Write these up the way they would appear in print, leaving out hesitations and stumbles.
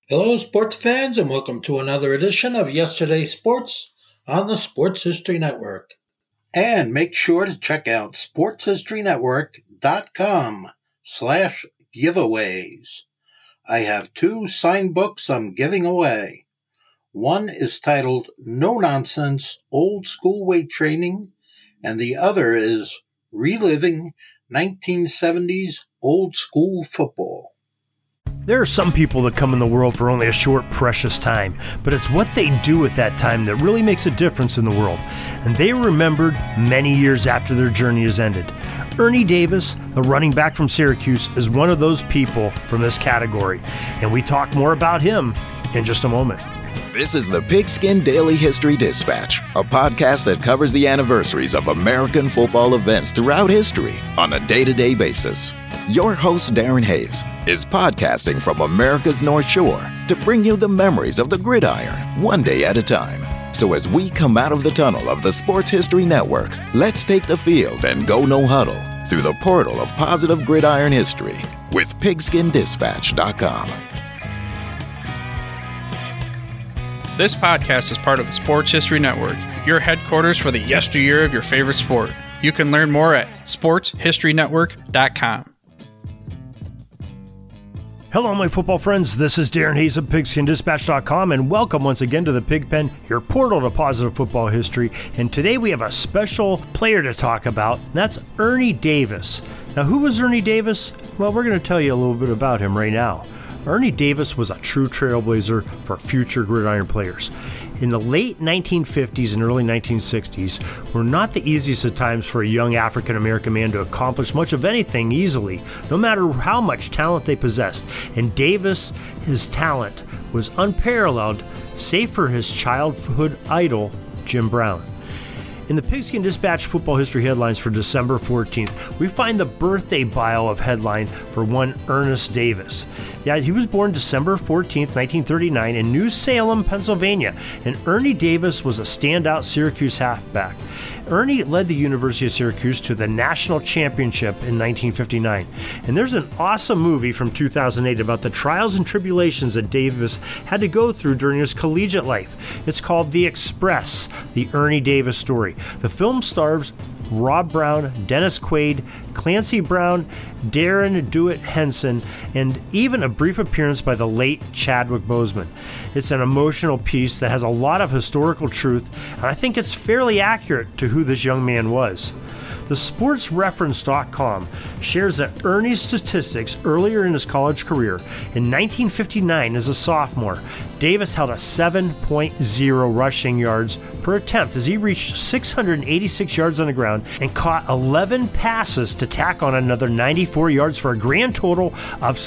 Hello, sports fans, and welcome to another edition of Yesterday's Sports on the Sports History Network. And make sure to check out sportshistorynetwork.com/giveaways. I have two signed books I'm giving away. One is titled No Nonsense Old School Weight Training, and the other is Reliving 1970s Old School Football. There are some people that come in the world for only a short, precious time, but it's what they do with that time that really makes a difference in the world. And they are remembered many years after their journey has ended. Ernie Davis, the running back from Syracuse, is one of those people from this category, and we talk more about him in just a moment. This is the Pigskin Daily History Dispatch, a podcast that covers the anniversaries of American football events throughout history on a day-to-day basis. Your host, Darren Hayes, is podcasting from America's North Shore to bring you the memories of the gridiron one day at a time. So as we come out of the tunnel of the Sports History Network, let's take the field and go no huddle through the portal of positive gridiron history with pigskindispatch.com. This podcast is part of the Sports History Network, your headquarters for the yesteryear of your favorite sport. You can learn more at sportshistorynetwork.com. Hello, my football friends. This is Darren Hayes of pigskindispatch.com, and welcome once again to the Pigpen, your portal to positive football history. And today we have a special player to talk about, and that's Ernie Davis. Now, who was Ernie Davis? Well, we're going to tell you a little bit about him right now. Ernie Davis was a true trailblazer for future gridiron players. In the late 1950s and early 1960s were not the easiest of times for a young African-American man to accomplish much of anything easily, no matter how much talent they possessed. And Davis, his talent was unparalleled, save for his childhood idol, Jim Brown. In the Pigskin Dispatch football history headlines for December 14th, we find the birthday bio of headline for one Ernest Davis. Yeah, he was born December 14th, 1939 in New Salem, Pennsylvania, and Ernie Davis was a standout Syracuse halfback. Ernie led the University of Syracuse to the national championship in 1959. And there's an awesome movie from 2008 about the trials and tribulations that Davis had to go through during his collegiate life. It's called The Express, the Ernie Davis story. The film stars Rob Brown, Dennis Quaid, Clancy Brown, Darren Dewitt Henson, and even a brief appearance by the late Chadwick Boseman. It's an emotional piece that has a lot of historical truth, and I think it's fairly accurate to who this young man was. The SportsReference.com shares that Ernie's statistics earlier in his college career, in 1959 as a sophomore, Davis held a 7.0 rushing yards per attempt as he reached 686 yards on the ground and caught 11 passes to tack on another 94 yards for a grand total of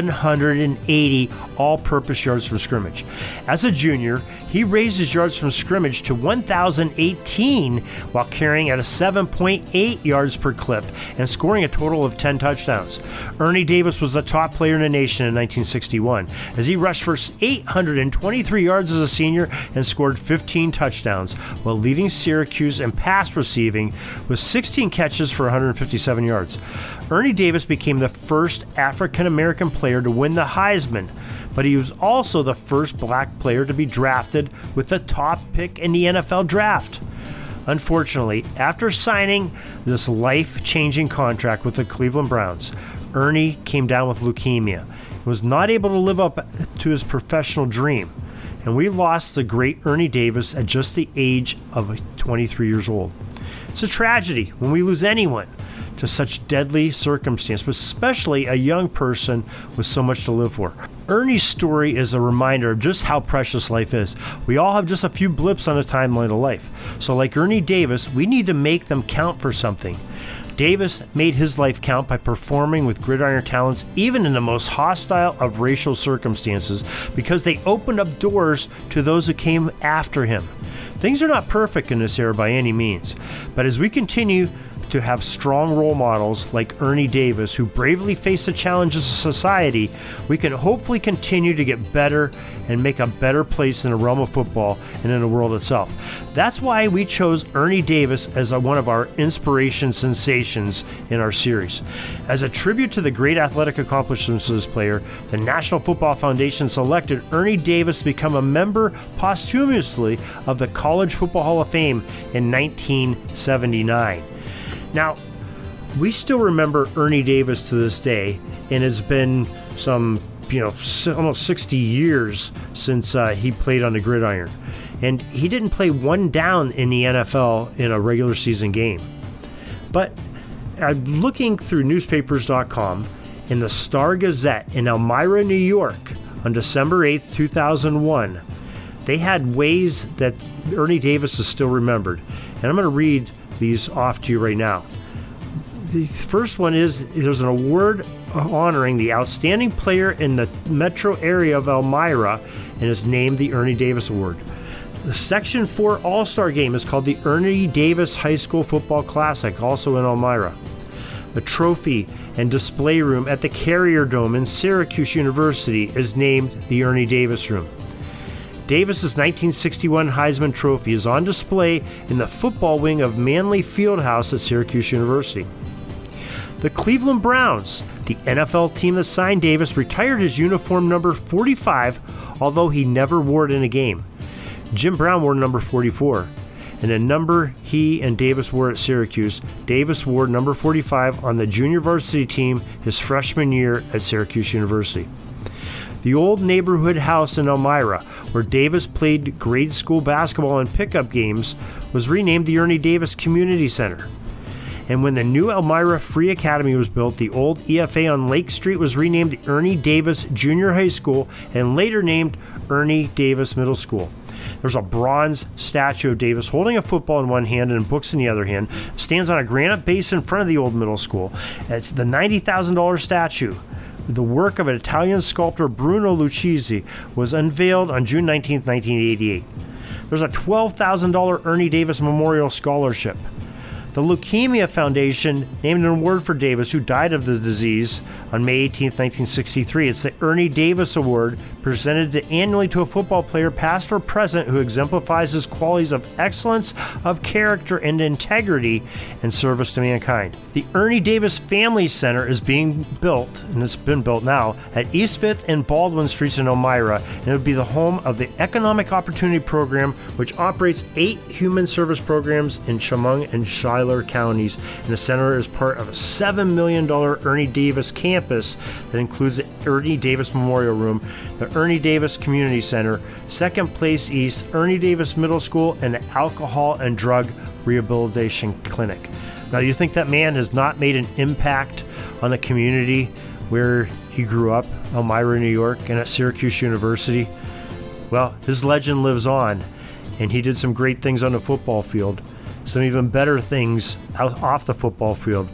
780 all-purpose yards from scrimmage. As a junior, he raised his yards from scrimmage to 1,018 while carrying at a 7.8 yards per clip and scoring a total of 10 touchdowns. Ernie Davis was the top player in the nation in 1961 as he rushed for 823 yards as a senior and scored 15 touchdowns while leading Syracuse in pass receiving with 16 catches for 157 yards. Ernie Davis became the first African-American player to win the Heisman, but he was also the first black player to be drafted with the top pick in the NFL draft. Unfortunately, after signing this life-changing contract with the Cleveland Browns, Ernie came down with leukemia and was not able to live up to his professional dream. And we lost the great Ernie Davis at just the age of 23 years old. It's a tragedy when we lose anyone to such deadly circumstance, but especially a young person with so much to live for. Ernie's story is a reminder of just how precious life is. We all have just a few blips on the timeline of life. So like Ernie Davis, we need to make them count for something. Davis made his life count by performing with gridiron talents even in the most hostile of racial circumstances because they opened up doors to those who came after him. Things are not perfect in this era by any means, but as we continue to have strong role models like Ernie Davis who bravely face the challenges of society, we can hopefully continue to get better and make a better place in the realm of football and in the world itself. That's why we chose Ernie Davis as one of our inspiration sensations in our series. As a tribute to the great athletic accomplishments of this player, the National Football Foundation selected Ernie Davis to become a member posthumously of the College Football Hall of Fame in 1979. Now, we still remember Ernie Davis to this day, and it's been almost 60 years since he played on the gridiron. And he didn't play one down in the NFL in a regular season game. But looking through newspapers.com, in the Star Gazette in Elmira, New York, on December 8th, 2001, they had ways that Ernie Davis is still remembered. And I'm going to read these off to you right now. The first one is there's an award honoring the outstanding player in the metro area of Elmira and is named the Ernie Davis Award. The Section 4 All-Star Game is called the Ernie Davis High School Football Classic, also in Elmira. The trophy and display room at the Carrier Dome in Syracuse University is named the Ernie Davis Room. Davis's 1961 Heisman Trophy is on display in the football wing of Manley Fieldhouse at Syracuse University. The Cleveland Browns, the NFL team that signed Davis, retired his uniform number 45, although he never wore it in a game. Jim Brown wore number 44, and the number he and Davis wore at Syracuse, Davis wore number 45 on the junior varsity team his freshman year at Syracuse University. The old neighborhood house in Elmira, where Davis played grade school basketball and pickup games, was renamed the Ernie Davis Community Center. And when the new Elmira Free Academy was built, the old EFA on Lake Street was renamed the Ernie Davis Junior High School and later named Ernie Davis Middle School. There's a bronze statue of Davis holding a football in one hand and books in the other hand. It stands on a granite base in front of the old middle school. It's the $90,000 statue. The work of an Italian sculptor Bruno Lucchesi was unveiled on June 19, 1988. There's a $12,000 Ernie Davis Memorial Scholarship. The Leukemia Foundation named an award for Davis, who died of the disease on May 18, 1963. It's the Ernie Davis Award, presented annually to a football player, past or present, who exemplifies his qualities of excellence of character and integrity and service to mankind. The Ernie Davis Family Center is being built, and it's been built now, at East 5th and Baldwin Streets in Elmira, and it would be the home of the Economic Opportunity Program, which operates 8 human service programs in Chemung and Shiloh counties, and the center is part of a $7 million Ernie Davis campus that includes the Ernie Davis Memorial Room, the Ernie Davis Community Center, Second Place East, Ernie Davis Middle School, and the Alcohol and Drug Rehabilitation Clinic. Now, you think that man has not made an impact on the community where he grew up, Elmira, New York, and at Syracuse University? Well, his legend lives on, and he did some great things on the football field, some even better things off the football field.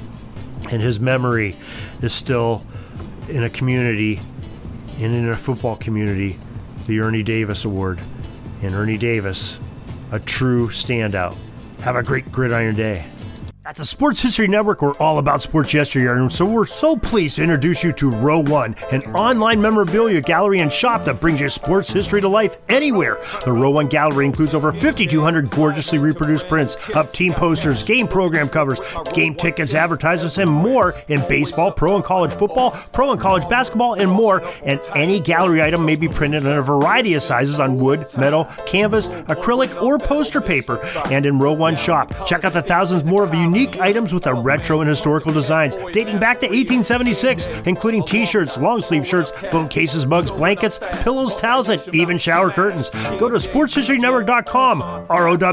And his memory is still in a community, and in a football community, the Ernie Davis Award. And Ernie Davis, a true standout. Have a great gridiron day. At the Sports History Network, we're all about sports yesteryear, and so we're so pleased to introduce you to Row One, an online memorabilia gallery and shop that brings your sports history to life anywhere. The Row One gallery includes over 5,200 gorgeously reproduced prints of team posters, game program covers, game tickets, advertisements, and more in baseball, pro and college football, pro and college basketball, and more. And any gallery item may be printed in a variety of sizes on wood, metal, canvas, acrylic, or poster paper. And in Row One shop, check out the thousands more of unique items with a retro and historical designs dating back to 1876, including t-shirts, long sleeve shirts, phone cases, mugs, blankets, pillows, towels, and even shower curtains. Go to sportshistorynetwork.com,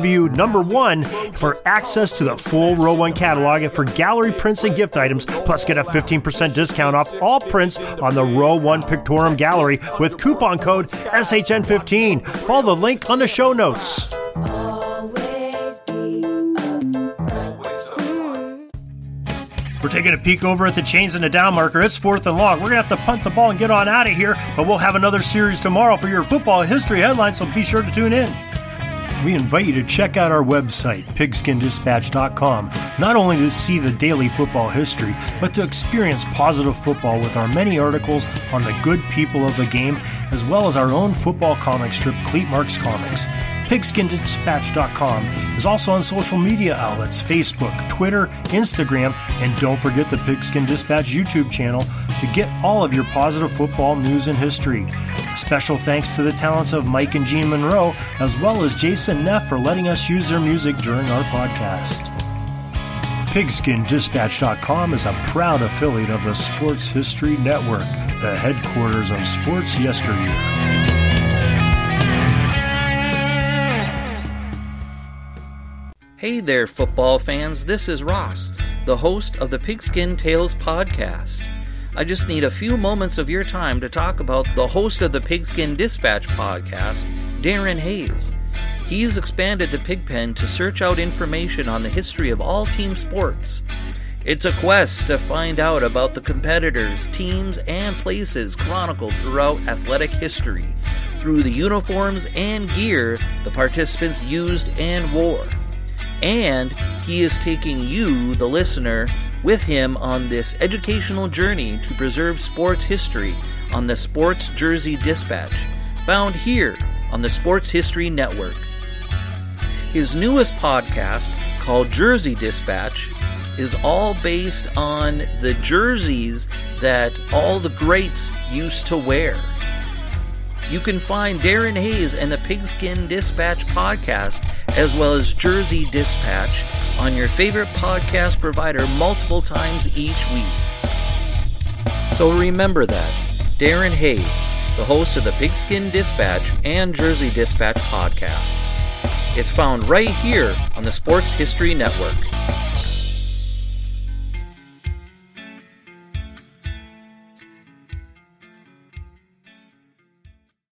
ROW1, for access to the full Row One catalog and for gallery prints and gift items. Plus, get a 15% discount off all prints on the Row One Pictorium Gallery with coupon code SHN15. Follow the link on the show notes. We're taking a peek over at the chains and the down marker. It's 4th and long. We're going to have to punt the ball and get on out of here, but we'll have another series tomorrow for your football history headlines, so be sure to tune in. we invite you to check out our website, pigskindispatch.com, not only to see the daily football history, but to experience positive football with our many articles on the good people of the game, as well as our own football comic strip, Cleat Marks Comics. Pigskindispatch.com is also on social media outlets, Facebook, Twitter, Instagram, and don't forget the Pigskin Dispatch YouTube channel to get all of your positive football news and history. A special thanks to the talents of Mike and Gene Monroe, as well as Jason Neff for letting us use their music during our podcast. PigskinDispatch.com is a proud affiliate of the Sports History Network, the headquarters of sports yesteryear. Hey there, football fans. This is Ross, the host of the Pigskin Tales podcast. I just need a few moments of your time to talk about the host of the Pigskin Dispatch podcast, Darren Hayes. He's expanded the Pigpen to search out information on the history of all team sports. It's a quest to find out about the competitors, teams, and places chronicled throughout athletic history through the uniforms and gear the participants used and wore. And he is taking you, the listener, with him on this educational journey to preserve sports history on the Sports Jersey Dispatch, found here on the Sports History Network. His newest podcast, called Jersey Dispatch, is all based on the jerseys that all the greats used to wear. You can find Darren Hayes and the Pigskin Dispatch podcast, as well as Jersey Dispatch, on your favorite podcast provider multiple times each week. So remember that, Darren Hayes, the host of the Pigskin Dispatch and Jersey Dispatch podcasts. It's found right here on the Sports History Network.